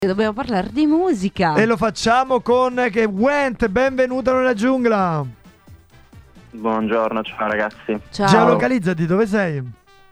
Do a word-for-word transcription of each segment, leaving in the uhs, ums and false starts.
Dobbiamo parlare di musica. E lo facciamo con che Went, benvenuta nella giungla. Buongiorno, ciao ragazzi. Ciao. Geolocalizzati, dove sei?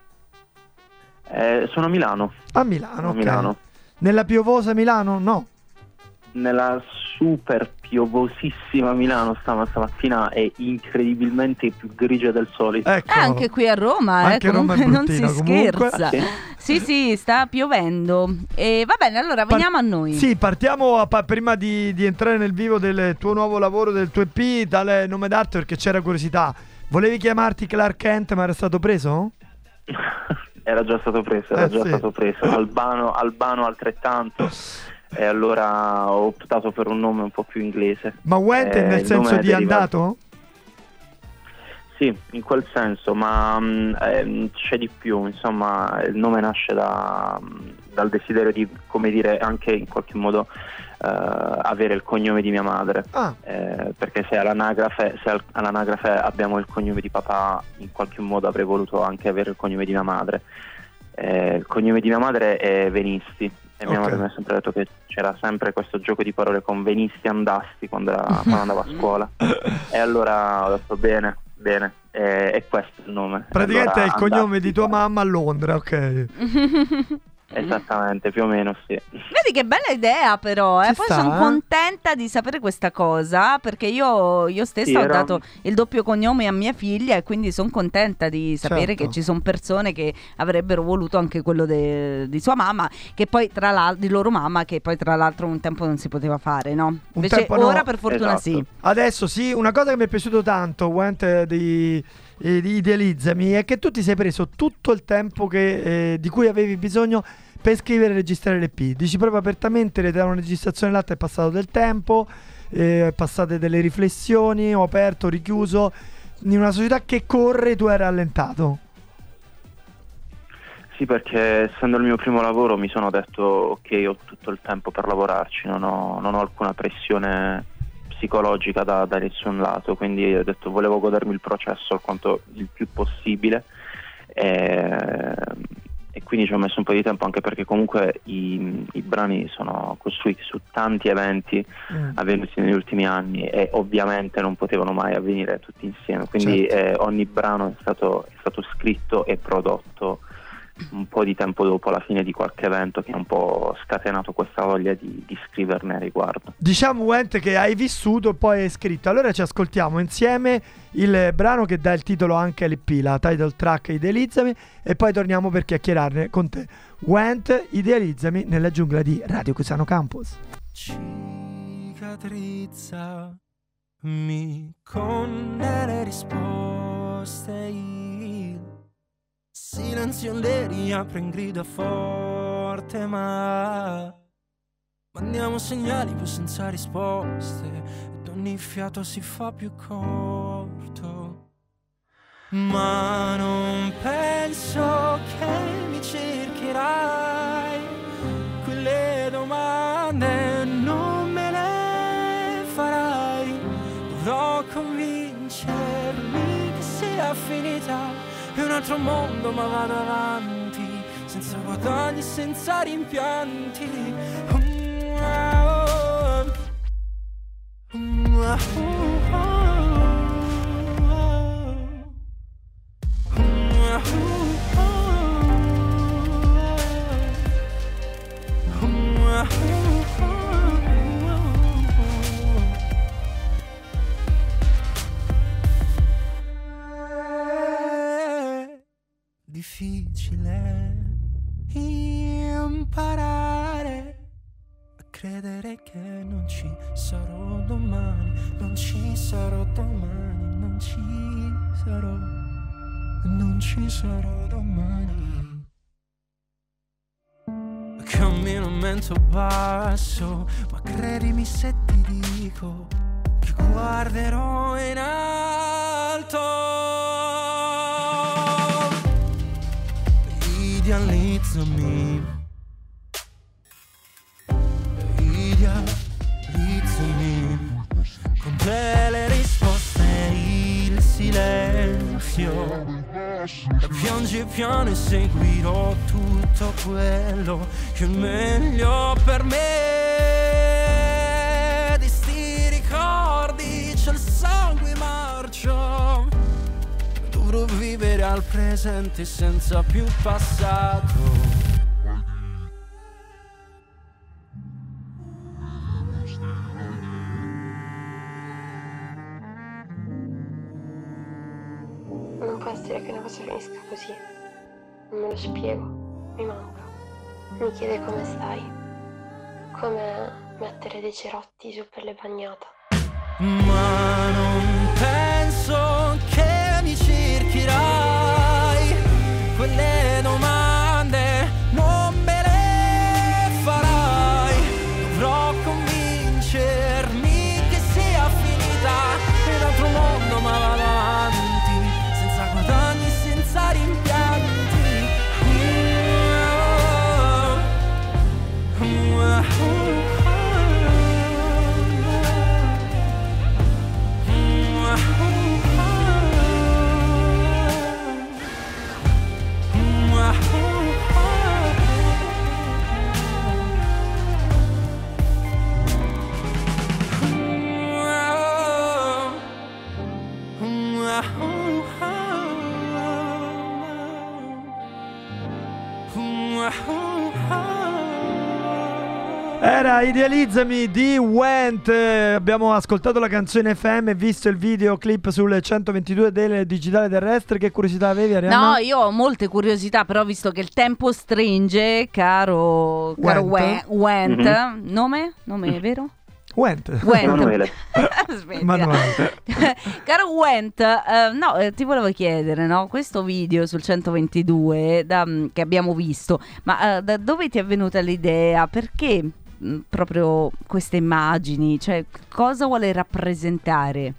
Eh, sono a Milano. A Milano, A ok. Milano. Nella piovosa Milano? No. Nella super piovosissima Milano stama- stamattina è incredibilmente più grigia del solito. Ecco. Eh, anche qui a Roma, Anche eh, Roma è comunque non si bruttina, comunque. scherza. Ah, sì? Sì, sì, sta piovendo. E va bene, allora Par- veniamo a noi. Sì, partiamo a pa- prima di, di entrare nel vivo del tuo nuovo lavoro, del tuo E P, dal nome d'arte, perché c'era curiosità. Volevi chiamarti Clark Kent, ma era stato preso? Era già stato preso, era Eh, già sì. stato preso. Albano, Albano altrettanto. E allora ho optato per un nome un po' più inglese. Ma Went Eh, nel il senso nome di deriva- andato? Sì, in quel senso, ma mh, ehm, c'è di più, insomma, il nome nasce da, mh, dal desiderio di, come dire, anche in qualche modo eh, avere il cognome di mia madre, Ah, eh, perché se all'anagrafe, se al- all'anagrafe abbiamo il cognome di papà, in qualche modo avrei voluto anche avere il cognome di mia madre. Eh, il cognome di mia madre è Venisti e mia Ok. madre mi ha sempre detto che c'era sempre questo gioco di parole con Venisti e Andasti quando, era, quando andavo a scuola, e allora ho detto bene. Bene, eh, è questo il nome. praticamente Allora, è il cognome andassi di tua qua. mamma a Londra, ok. Esattamente, più o meno sì. Vedi che bella idea però, eh? Ci Poi sta, sono eh? contenta di sapere questa cosa, perché io, io stessa Sì, ho era- dato il doppio cognome a mia figlia e quindi sono contenta di sapere Certo. che ci sono persone che avrebbero voluto anche quello de- di sua mamma, che poi tra l'altro, di loro mamma, che poi tra l'altro un tempo non si poteva fare, no? Invece tempo no. ora per fortuna Esatto. sì. Adesso sì, una cosa che mi è piaciuto tanto, Went, eh, di, eh, di Idealizzami, è che tu ti sei preso tutto il tempo che, eh, di cui avevi bisogno per scrivere e registrare l'E P. Dici proprio apertamente, le una registrazione l'altra, è passato del tempo, eh, passate delle riflessioni, ho aperto, ho richiuso. In una società che corre tu hai rallentato. Sì, perché essendo il mio primo lavoro mi sono detto ok, ho tutto il tempo per lavorarci, non ho, non ho alcuna pressione psicologica da, da nessun lato, quindi ho detto volevo godermi il processo alquanto il più possibile. E, e quindi ci ho messo un po' di tempo, anche perché comunque i, i brani sono costruiti su tanti eventi Mm. avvenuti negli ultimi anni e ovviamente non potevano mai avvenire tutti insieme, quindi Certo. eh, ogni brano è stato, è stato scritto e prodotto un po' di tempo dopo la fine di qualche evento che ha un po' scatenato questa voglia di, di scriverne a riguardo. Diciamo, Went, che hai vissuto e poi hai scritto. Allora ci ascoltiamo insieme il brano che dà il titolo anche all'E P, la title track Idealizzami, e poi torniamo per chiacchierarne con te. Went, Idealizzami, nella giungla di Radio Cusano Campus. Cicatrizzami con delle risposte, il silenzio le riapre in grida forte, ma mandiamo segnali poi senza risposte ed ogni fiato si fa più corto. Ma non penso che mi cercherai, quelle domande non me le farai. Dovrò convincermi che sia finita, è un altro mondo ma vado avanti, senza guadagni, senza rimpianti. Mm, ah, oh. Mm, ah, oh, oh. Difficile imparare a credere che non ci sarò domani, non ci sarò domani, non ci sarò, non ci sarò domani. Cammino a mento basso, ma credimi se ti dico che guarderò in alto. Idealizzami, idealizzami, con delle risposte, il silenzio, la pioggia un piano e seguirò tutto quello che è meglio per me. Di sti ricordi c'è il sangue marcio, dovrò vivere al presente senza più passato. Non può essere che una cosa finisca così. Non me lo spiego. Mi manca. Mi chiede come stai. Come mettere dei cerotti su per le bagnata. Ma non penso che mi cercherai. Quelle domande non me le farai. Dovrò convincermi che sia finita in altro mondo, ma vado avanti senza guadagni, senza rimpianti. Era Idealizzami di Went. Abbiamo ascoltato la canzone F M e visto il videoclip sul centoventidue del Digitale Terrestre. Che curiosità avevi, Arianna? No, io ho molte curiosità, però visto che il tempo stringe, caro caro Went. Went, Mhm. nome? Nome è vero? Went. Went. Emanuele. Smettila. Emanuele. Caro Went, eh, no, eh, ti volevo chiedere, no? Questo video sul centoventidue da, che abbiamo visto, ma eh, da dove ti è venuta l'idea? Perché mh, proprio queste immagini? Cioè, cosa vuole rappresentare?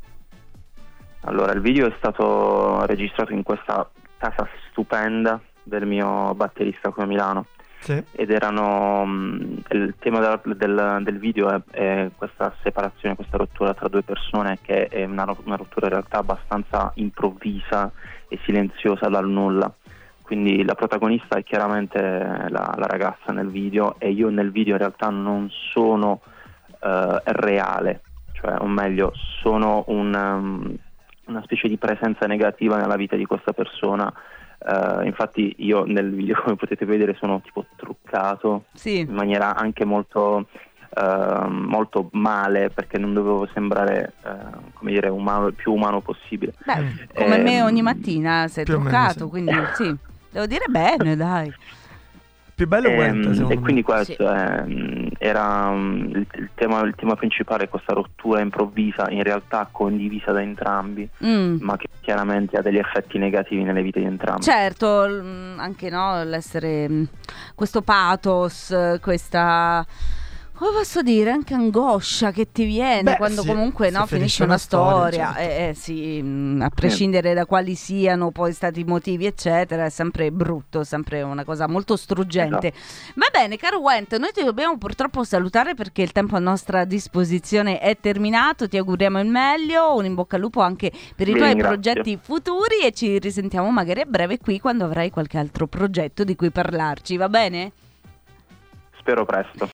Allora, il video è stato registrato in questa casa stupenda del mio batterista qui a Milano. Sì. Ed erano mh, il tema del, del, del video è, è questa separazione, questa rottura tra due persone, che è una, una rottura in realtà abbastanza improvvisa e silenziosa dal nulla. Quindi la protagonista è chiaramente la, la ragazza nel video, e io nel video in realtà non sono uh, reale, cioè, o meglio, sono un, um, una specie di presenza negativa nella vita di questa persona. Uh, infatti io nel video, come potete vedere, sono tipo truccato Sì. in maniera anche molto uh, molto male, perché non dovevo sembrare uh, come dire umano, il più umano possibile. Beh, come Ehm, me ogni mattina sei più o meno, truccato, sì. quindi sì, devo dire bene, dai. Più bello Ehm, Went, secondo e me. quindi questo Sì. è, mh, era mh, il, il, tema, il tema principale, questa rottura improvvisa, in realtà condivisa da entrambi, Mm. ma che chiaramente ha degli effetti negativi nelle vite di entrambi. Certo, l- anche no, l'essere mh, questo pathos, eh, questa, come posso dire, anche angoscia che ti viene Beh, quando sì, comunque se no, finisce finisce una una storia, storia, certo. eh, eh, sì, mh, a prescindere da quali siano poi stati i motivi eccetera, è sempre brutto, sempre una cosa molto struggente. Va bene, caro Went, noi ti dobbiamo purtroppo salutare perché il tempo a nostra disposizione è terminato. Ti auguriamo il meglio, un in bocca al lupo anche per i Vi tuoi ringrazio. progetti futuri, e ci risentiamo magari a breve qui quando avrai qualche altro progetto di cui parlarci, va bene? Spero presto.